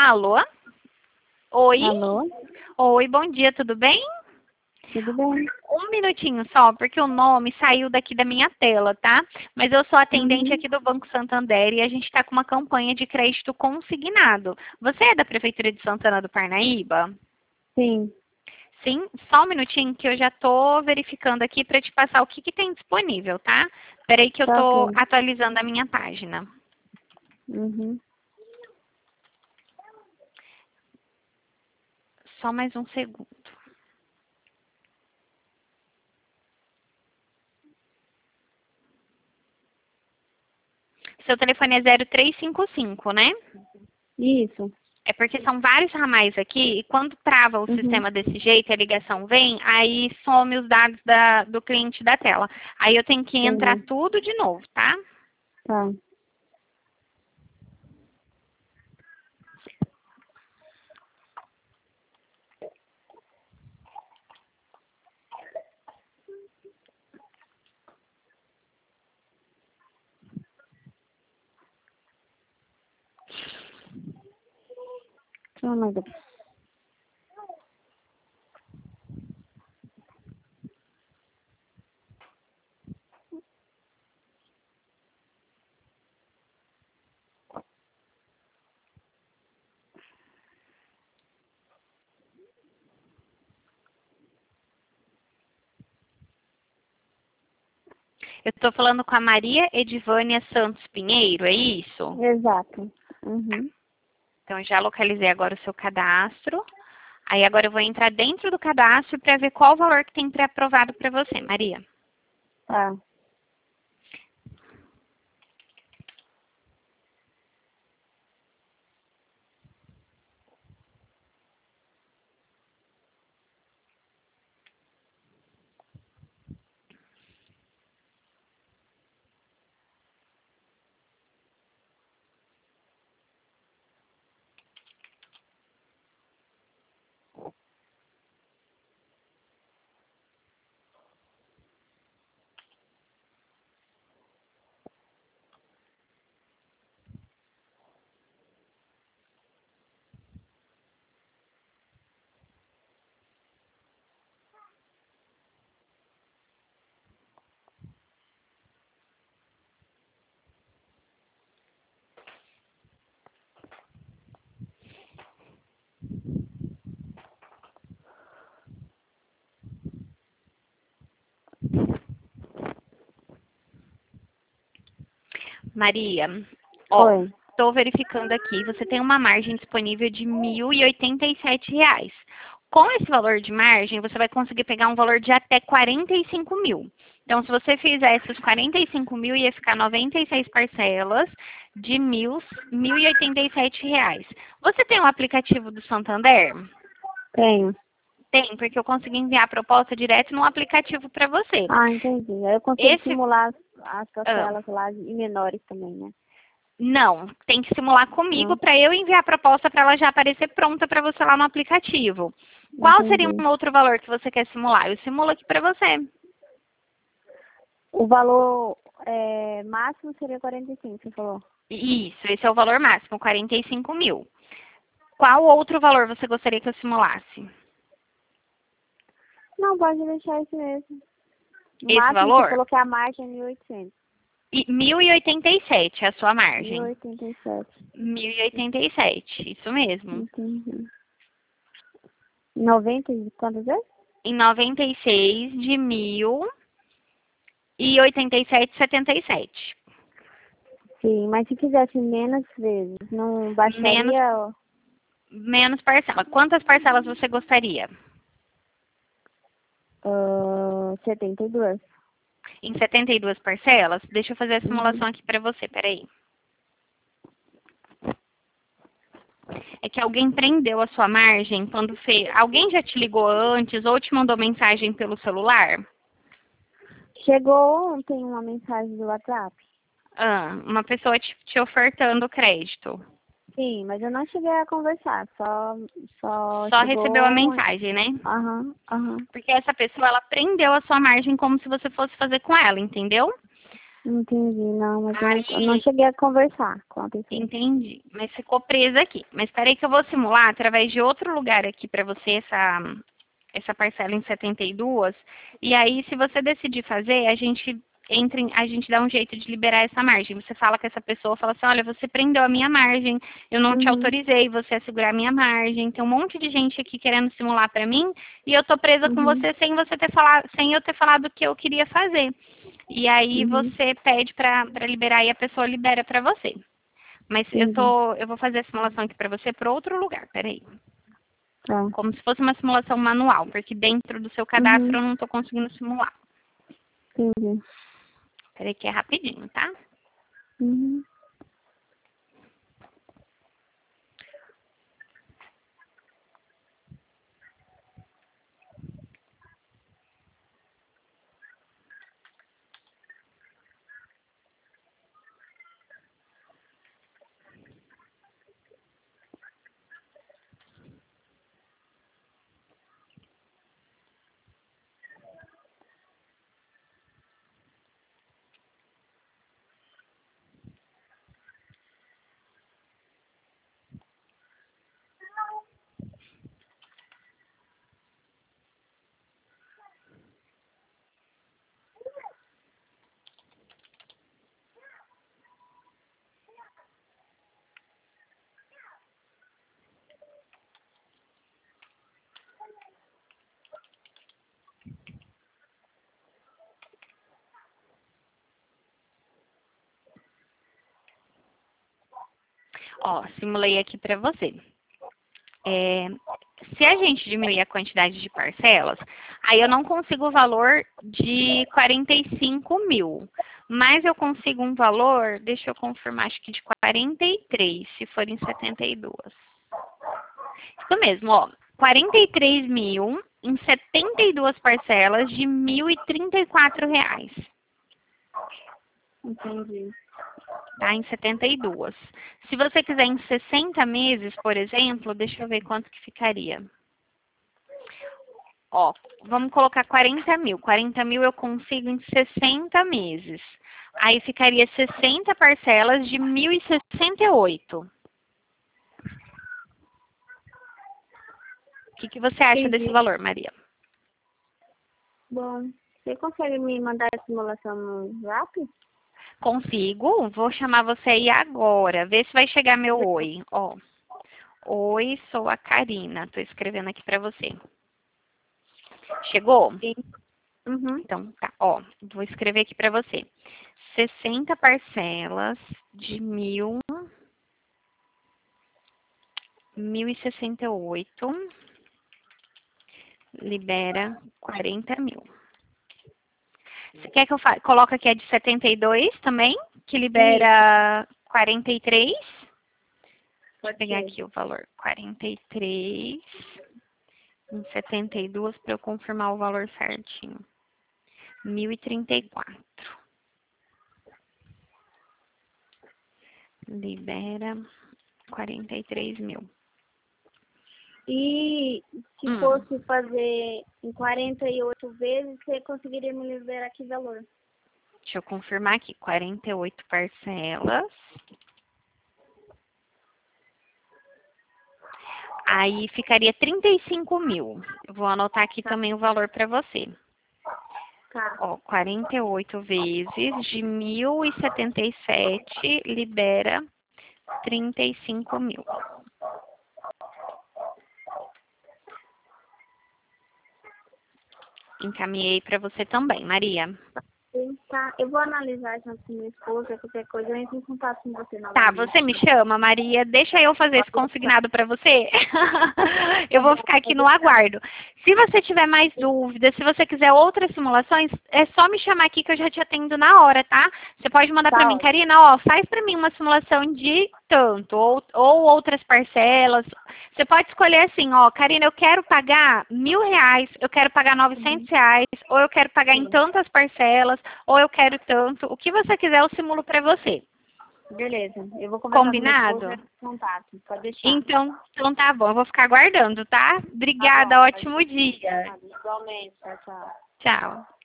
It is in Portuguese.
Alô? Oi? Alô? Oi, bom dia, tudo bem? Tudo bem? Um minutinho só, porque o nome saiu daqui da minha tela, tá? Mas eu sou atendente aqui do Banco Santander e a gente está com uma campanha de crédito consignado. Você é da Prefeitura de Santana do Parnaíba? Sim. Sim? Só um minutinho que eu já estou verificando aqui para te passar o que tem disponível, tá? Espera aí que eu Tá estou ok. atualizando a minha página. Uhum. Só mais um segundo. Seu telefone é 0355, né? Isso. É porque são vários ramais aqui e quando trava o Uhum. sistema desse jeito, a ligação vem, aí some os dados do cliente da tela. Aí eu tenho que entrar Entendi. tudo de novo, tá? Tá. Só mais. Eu estou falando com a Maria Edivânia Santos Pinheiro, é isso? Exato. Uhum. Então, eu já localizei agora o seu cadastro. Aí agora eu vou entrar dentro do cadastro para ver qual o valor que tem pré-aprovado para você, Maria. Tá. Maria, ó, Oi. estou verificando aqui, você tem uma margem disponível de R$ 1.087. Com esse valor de margem, você vai conseguir pegar um valor de até 45 mil. Então, se você fizesse os 45 mil, ia ficar 96 parcelas de mil e oitenta e sete reais. Você tem um aplicativo do Santander? Tenho. Tem, porque eu consegui enviar a proposta direto no aplicativo para você. Ah, entendi. Aí eu consigo Esse, simular as ah, parcelas lá e menores também, né? Não, tem que simular comigo Não. para eu enviar a proposta para ela já aparecer pronta para você lá no aplicativo. Qual seria Entendi. um outro valor que você quer simular? Eu simulo aqui para você. O valor máximo seria 45, você falou. Isso, esse é o valor máximo, 45 mil. Qual outro valor você gostaria que eu simulasse? Não, pode deixar isso mesmo. O Esse máximo você valor? falou que a margem é 1.800. 1.087 é a sua margem. 1.087. 1.087, isso mesmo. Entendi. 90 e quantas vezes? Em 96 de 1.087,77. Sim, mas se fizesse menos vezes, não Menos, baixaria menos parcela. Quantas parcelas você gostaria? 72. Em 72 parcelas? Deixa eu fazer a Uhum. simulação aqui para você, peraí. É que alguém prendeu a sua margem quando fez. Alguém já te ligou antes ou te mandou mensagem pelo celular? Chegou ontem uma mensagem do WhatsApp. Ah, uma pessoa te ofertando crédito. Sim, mas eu não cheguei a conversar, só Só recebeu a chegou. mensagem, né? Aham. Porque essa pessoa, ela prendeu a sua margem como se você fosse fazer com ela, entendeu? Entendi, não, mas eu não Aí, cheguei a conversar com a pessoa. entendi, mas ficou presa aqui. Mas espera aí que eu vou simular através de outro lugar aqui para você essa parcela em 72. E aí, se você decidir fazer, a gente a gente dá um jeito de liberar essa margem. Você fala com essa pessoa, fala assim, olha, você prendeu a minha margem, eu não te Uhum, autorizei você a segurar a minha margem. Tem um monte de gente aqui querendo simular para mim e eu tô presa com uhum, você sem você ter falado, sem eu ter falado o que eu queria fazer. E aí uhum, você pede para liberar e a pessoa libera para você. Mas entendi. eu vou fazer a simulação aqui para você para outro lugar. Peraí. Tá. Como se fosse uma simulação manual, porque dentro do seu cadastro Uhum, eu não estou conseguindo simular. entendi. Peraí que é rapidinho, tá? Uhum. Ó, simulei aqui para você. É, se a gente diminuir a quantidade de parcelas, aí eu não consigo o valor de 45 mil. Mas eu consigo um valor, deixa eu confirmar, acho que de 43, se for em 72. Isso mesmo, ó. 43 mil em 72 parcelas de R$ 1.034, Entendi. tá? Em 72. Se você quiser em 60 meses, por exemplo, deixa eu ver quanto que ficaria. Ó, vamos colocar 40 mil. 40 mil eu consigo em 60 meses. Aí ficaria 60 parcelas de 1.068. O que você acha desse Entendi. valor, Maria? Bom, você consegue me mandar a simulação no Zap? Consigo. Vou chamar você aí agora. Vê se vai chegar meu oi. Ó. Oi, sou a Karina. Tô escrevendo aqui pra você. Chegou? Sim. Uhum. Então, tá. Ó, vou escrever aqui pra você. 60 parcelas de 1.068. Libera 40 mil. Você quer que eu coloque aqui a de 72 também? Que Isso, libera 43? Deixa eu pode pegar ser. aqui o valor. 43 em 72 para eu confirmar o valor certinho. 1.034. Libera 43 mil. E se Hum, fosse fazer em 48 vezes, você conseguiria me liberar que valor? deixa eu confirmar aqui. 48 parcelas. Aí ficaria 35 mil. Eu vou anotar aqui Tá, também o valor para você. tá. Ó, 48 vezes de 1.077 libera 35 mil. Encaminhei para você também, Maria. Sim, tá. Eu vou analisar junto com minha esposa, qualquer coisa, eu entro em contato com você Tá, novamente. você me chama, Maria. Deixa eu fazer esse Pode deixar. consignado para você. Tá Eu vou bom, ficar aqui pode no deixar. aguardo. Se você tiver mais dúvidas, se você quiser outras simulações, é só me chamar aqui que eu já te atendo na hora, tá? Você pode mandar para Tá mim, ótimo. Karina, ó, faz para mim uma simulação de tanto, ou outras parcelas. Você pode escolher assim, ó, Karina, eu quero pagar R$ 1.000, eu quero pagar Uhum. R$ 900, ou eu quero pagar em Sim. tantas parcelas, ou eu quero tanto. O que você quiser, eu simulo para você. Beleza. Eu vou conversar com minha esposa e Combinado? entro em contato. Pode deixar. Então tá bom, eu vou ficar aguardando, tá? Tá Obrigada, bom, pode ótimo deixar. dia. Igualmente. Tchau, tchau. Tchau.